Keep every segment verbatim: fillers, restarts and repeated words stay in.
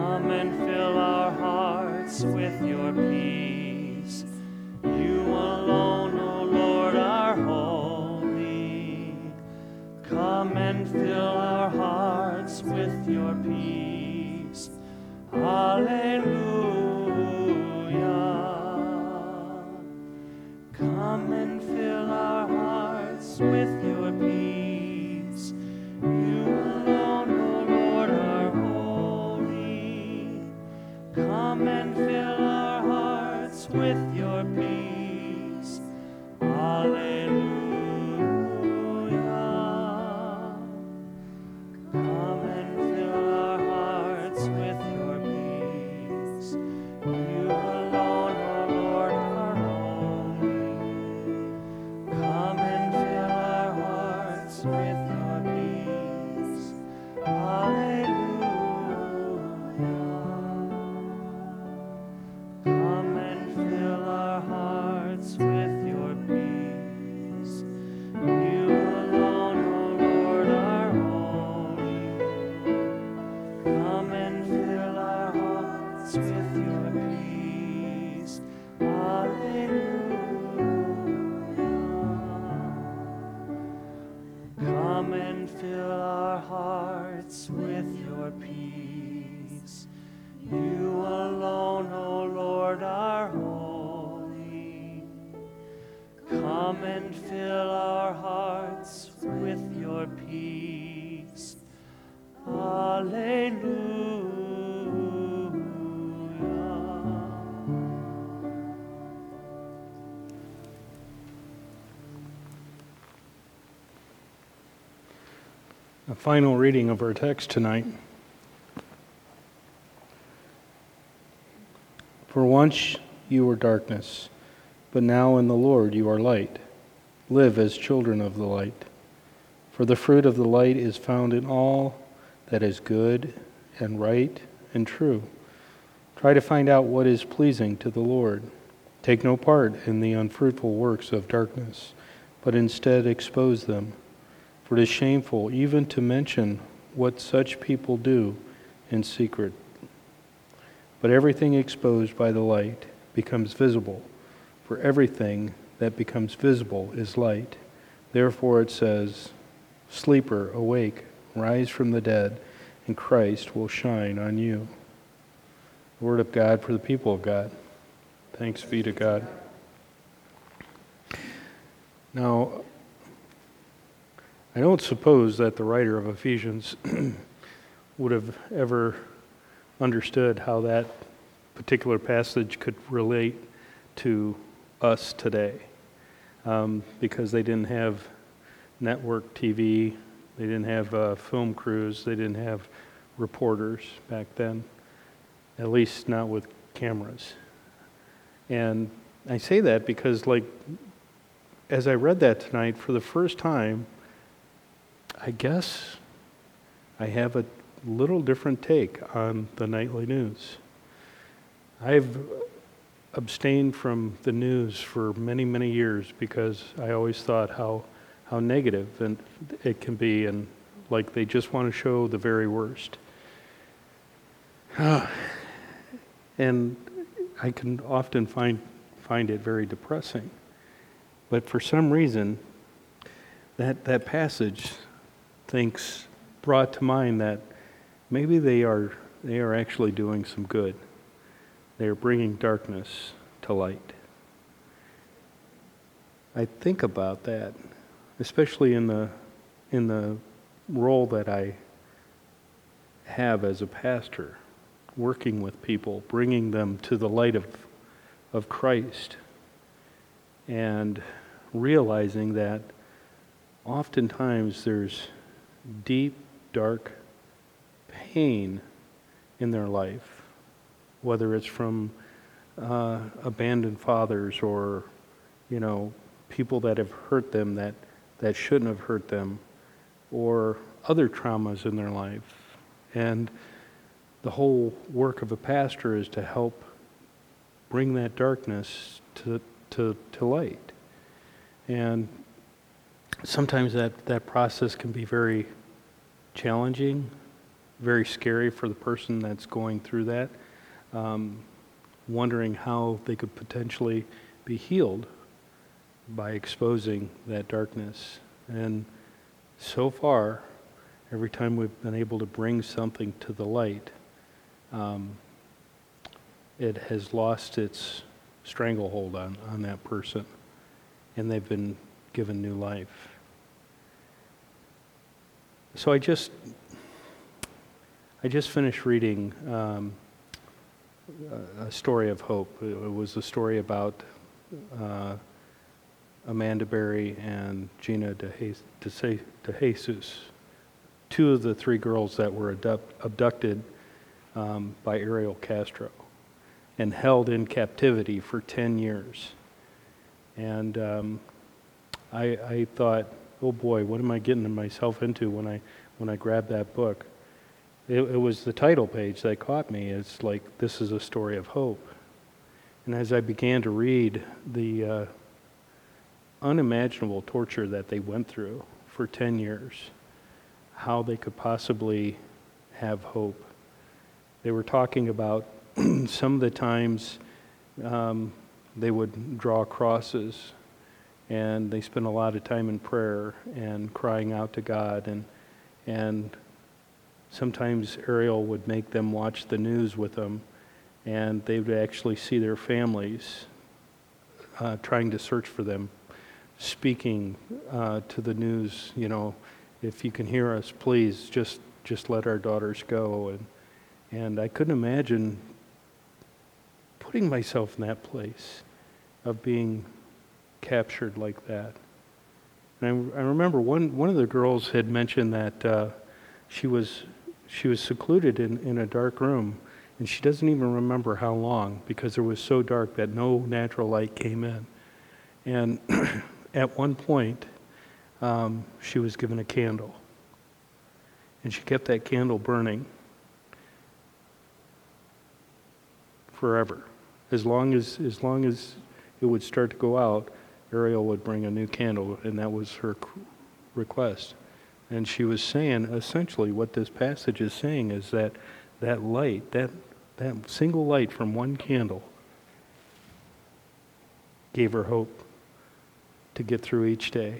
Come and fill our hearts with your peace. You alone, O Lord, are holy. Come and fill our hearts with your peace. Hallelujah. Come and fill our hearts with your peace. You alone, O Lord, are holy. Come and fill our hearts with your peace. Hallelujah. Come and fill our hearts with your peace. You alone, O Lord, are holy. Come and fill our hearts with your peace. Hallelujah. Come and fill our hearts with your peace. You alone, O Lord, are holy. Come and fill our hearts with your peace. Hallelujah. Come and fill our hearts with your peace. You alone, O Lord, are holy. Come and fill our hearts with your peace. Hallelujah. A final reading of our text tonight. For once you were darkness, but now in the Lord you are light. Live as children of the light. For the fruit of the light is found in all that is good and right and true. Try to find out what is pleasing to the Lord. Take no part in the unfruitful works of darkness, but instead expose them. For it is shameful even to mention what such people do in secret. But everything exposed by the light becomes visible, for everything that becomes visible is light. Therefore it says, "Sleeper, awake, rise from the dead, and Christ will shine on you." The word of God for the people of God. Thanks be to God. Now, I don't suppose that the writer of Ephesians would have ever understood how that particular passage could relate to us today, um, because they didn't have network T V, they didn't have uh, film crews, they didn't have reporters back then, at least not with cameras. And I say that because, like, as I read that tonight for the first time, I guess I have a little different take on the nightly news. I've abstained from the news for many, many years because I always thought how how negative and it can be, and like they just want to show the very worst. And I can often find find it very depressing. But for some reason, that that passage thinks brought to mind that maybe they are they are actually doing some good. They are bringing darkness to light. I think about that, especially in the in the role that I have as a pastor, working with people, bringing them to the light of of Christ, and realizing that oftentimes there's deep, dark pain in their life, whether it's from uh, abandoned fathers or, you know, people that have hurt them that, that shouldn't have hurt them, or other traumas in their life. And the whole work of a pastor is to help bring that darkness to to, to light. And sometimes that, that process can be very challenging, very scary for the person that's going through that, um, wondering how they could potentially be healed by exposing that darkness. And so far, every time we've been able to bring something to the light, um, it has lost its stranglehold on, on that person, and they've been given new life. So I just, I just finished reading um, a story of hope. It was a story about uh, Amanda Berry and Gina De Jesus, two of the three girls that were abduct, abducted um, by Ariel Castro and held in captivity for ten years. And um, I, I thought, oh boy, what am I getting myself into when I when I grabbed that book? It, it was the title page that caught me. It's like, this is a story of hope. And as I began to read the uh, unimaginable torture that they went through for ten years, how they could possibly have hope. They were talking about some of the times um, they would draw crosses, and they spent a lot of time in prayer and crying out to God, and and sometimes Ariel would make them watch the news with them, and they would actually see their families uh, trying to search for them, speaking uh, to the news, you know, if you can hear us, please just just let our daughters go. And and I couldn't imagine putting myself in that place of being captured like that. And I, I remember one one of the girls had mentioned that uh, she was she was secluded in, in a dark room, and she doesn't even remember how long, because it was so dark that no natural light came in. And at one point, um, she was given a candle, and she kept that candle burning forever. As long as as long as it would start to go out, Ariel would bring a new candle, and that was her request. And she was saying, essentially, what this passage is saying is that that light, that that single light from one candle, gave her hope to get through each day.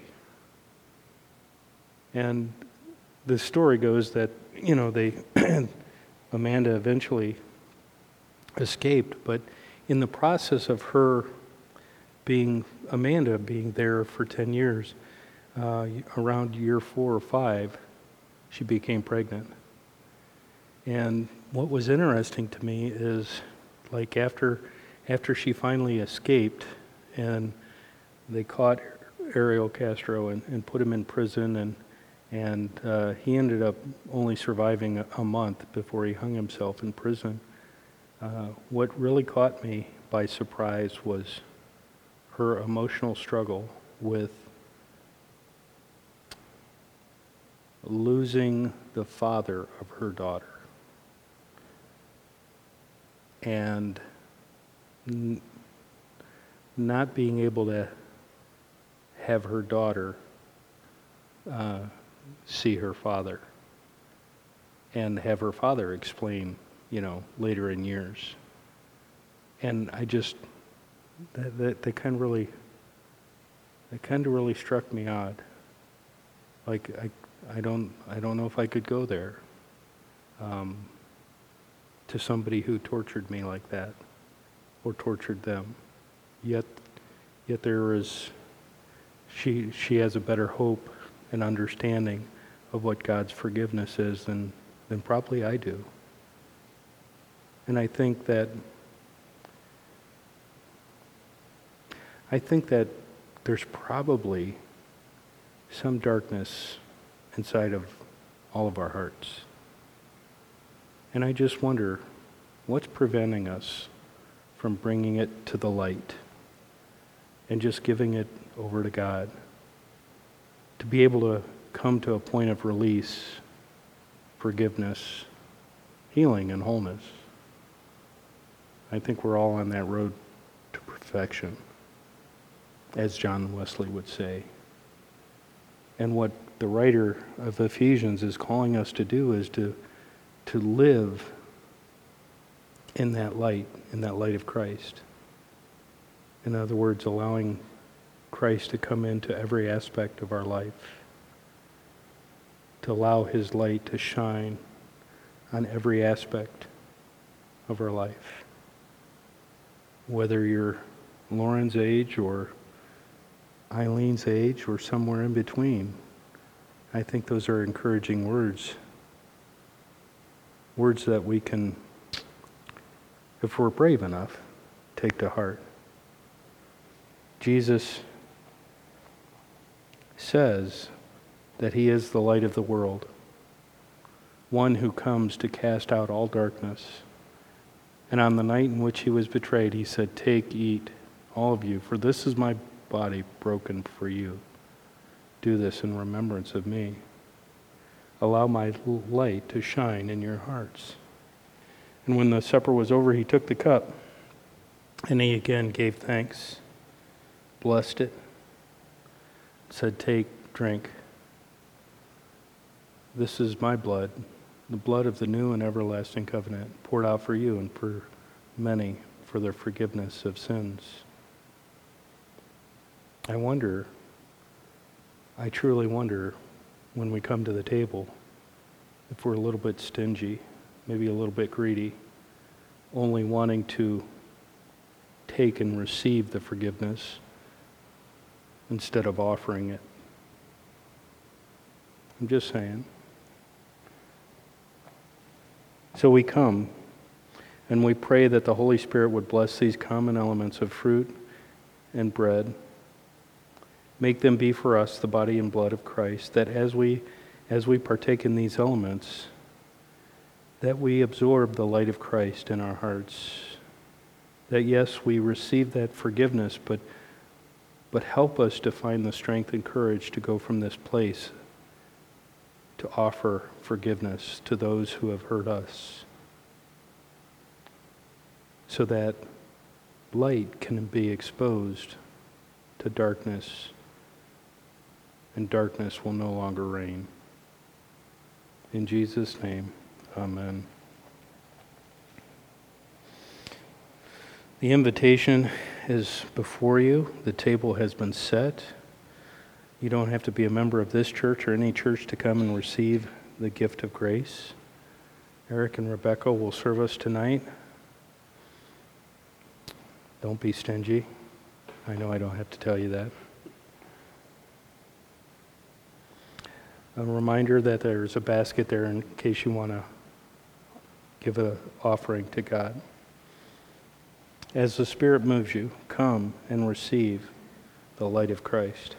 And the story goes that, you know, they Amanda eventually escaped, but in the process of her being, Amanda being there for ten years, uh, around year four or five, she became pregnant. And what was interesting to me is, like, after after she finally escaped, and they caught Ariel Castro and, and put him in prison, and and uh, he ended up only surviving a, a month before he hung himself in prison. Uh, what really caught me by surprise was her emotional struggle with losing the father of her daughter, and n- not being able to have her daughter uh, see her father, and have her father explain, you know, later in years. And I just, that, that, that kind of really, that kind of really struck me odd. Like, I, I don't, I don't know if I could go there um, to somebody who tortured me like that, or tortured them. Yet, yet there is, she, she has a better hope and understanding of what God's forgiveness is than, than probably I do. And I think that, I think that there's probably some darkness inside of all of our hearts. And I just wonder, what's preventing us from bringing it to the light and just giving it over to God, to be able to come to a point of release, forgiveness, healing, and wholeness. I think we're all on that road to perfection, as John Wesley would say. And what the writer of Ephesians is calling us to do is to to live in that light, in that light of Christ. In other words, allowing Christ to come into every aspect of our life, to allow his light to shine on every aspect of our life. Whether you're Lauren's age or Eileen's age or somewhere in between, I think those are encouraging words. Words that we can, if we're brave enough, take to heart. Jesus says that he is the light of the world, one who comes to cast out all darkness. And on the night in which he was betrayed, he said, "Take, eat, all of you, for this is my body broken for you. Do this in remembrance of me. Allow my light to shine in your hearts." And when the supper was over, he took the cup, and he again gave thanks, blessed it, said, "Take, drink. This is my blood, the blood of the new and everlasting covenant, poured out for you and for many for their forgiveness of sins." I wonder, I truly wonder, when we come to the table, if we're a little bit stingy, maybe a little bit greedy, only wanting to take and receive the forgiveness instead of offering it. I'm just saying. So we come and we pray that the Holy Spirit would bless these common elements of fruit and bread. Make them be for us the body and blood of Christ, that as we as we partake in these elements, that we absorb the light of Christ in our hearts. That yes, we receive that forgiveness, but but help us to find the strength and courage to go from this place to offer forgiveness to those who have hurt us, so that light can be exposed to darkness, and darkness will no longer reign. In Jesus' name, amen. The invitation is before you. The table has been set. You don't have to be a member of this church or any church to come and receive the gift of grace. Eric and Rebecca will serve us tonight. Don't be stingy. I know I don't have to tell you that. A reminder that there's a basket there in case you want to give an offering to God. As the Spirit moves you, come and receive the light of Christ.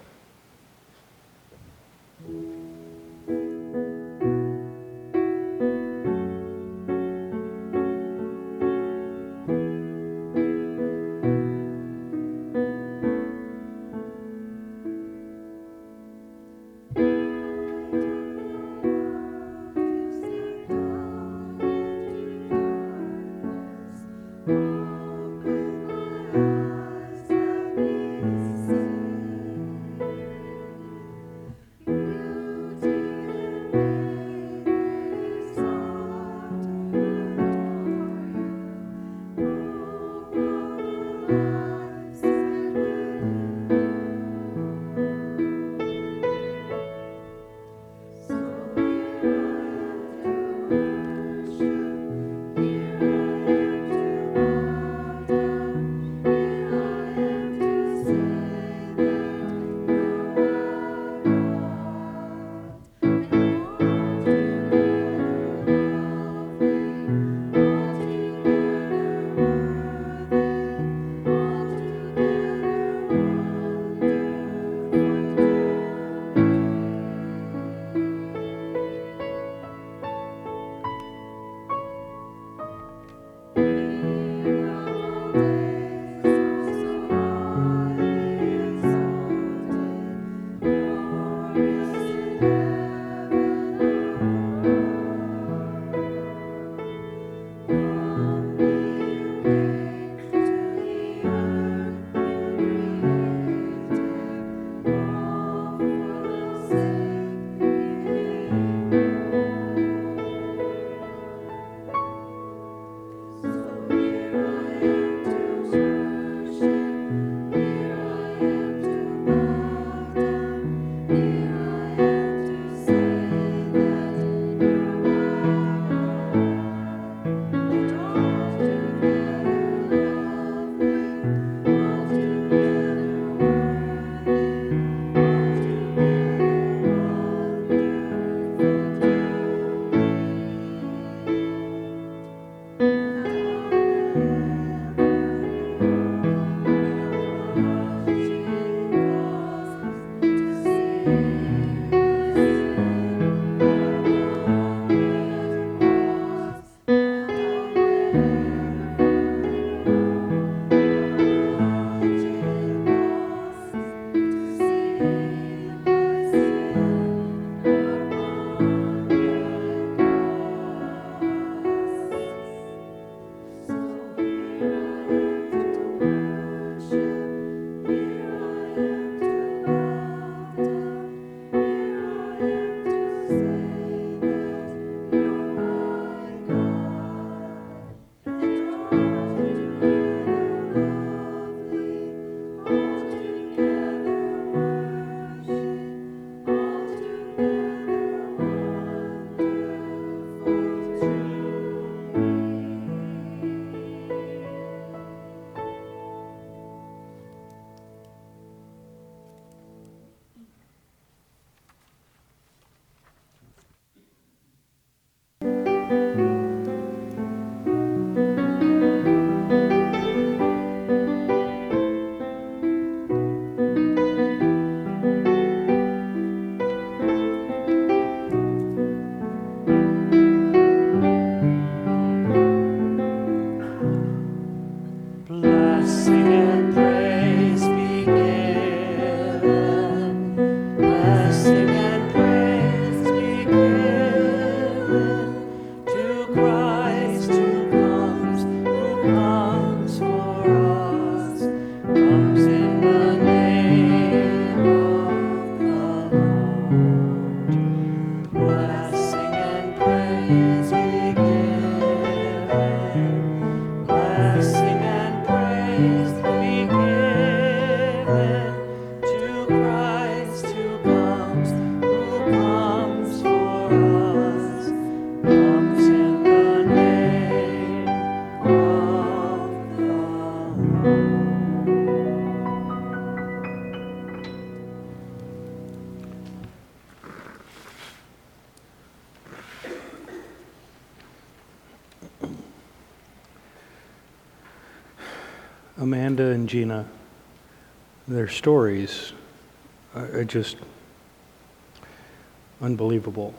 Amanda and Gina, their stories are are just unbelievable.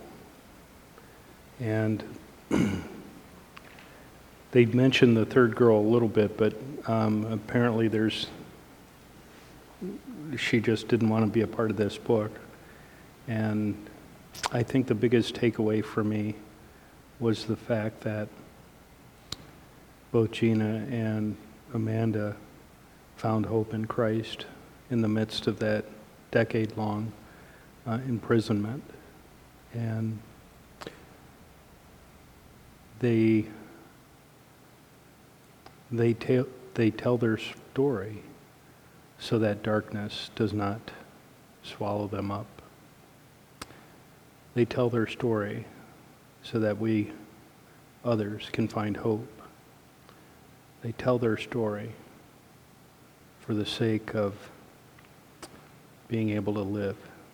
And they mentioned the third girl a little bit, but um, apparently there's, she just didn't want to be a part of this book. And I think the biggest takeaway for me was the fact that both Gina and Amanda found hope in Christ in the midst of that decade-long uh, imprisonment. And they they tell they tell their story so that darkness does not swallow them up. They tell their story so that we, others, can find hope. They tell their story for the sake of being able to live.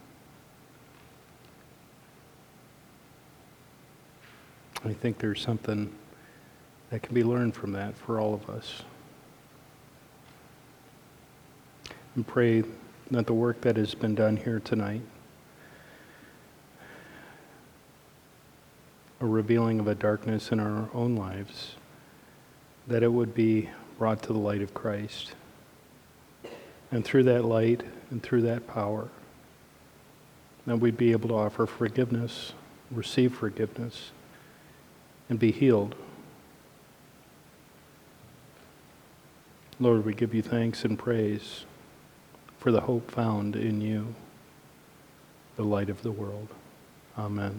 I think there's something that can be learned from that for all of us. And pray that the work that has been done here tonight, a revealing of a darkness in our own lives, that it would be brought to the light of Christ. And through that light and through that power, that we'd be able to offer forgiveness, receive forgiveness, and be healed. Lord, we give you thanks and praise for the hope found in you, the light of the world. Amen.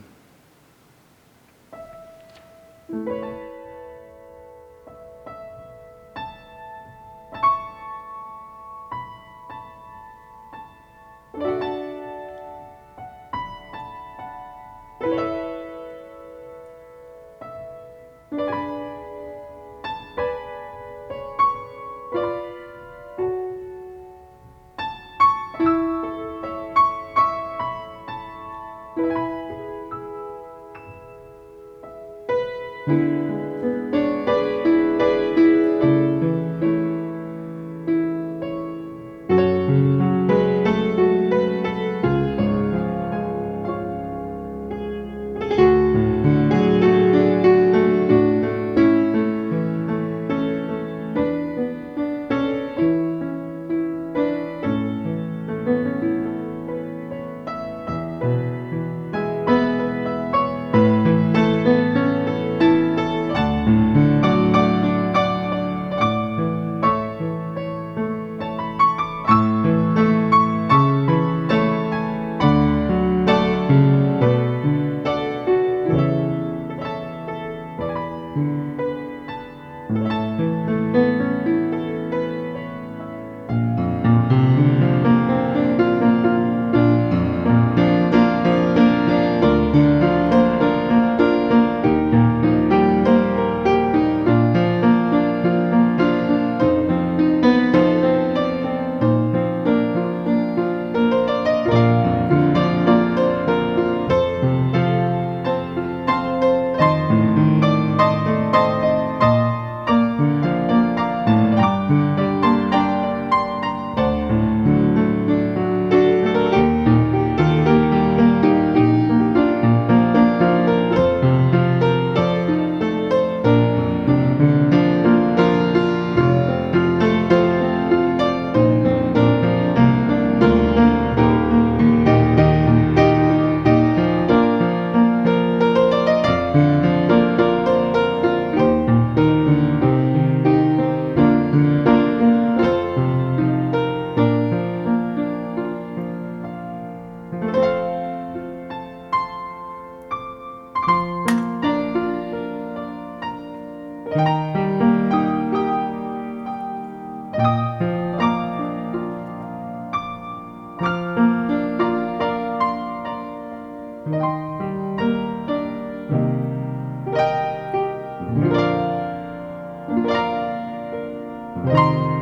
Thank you.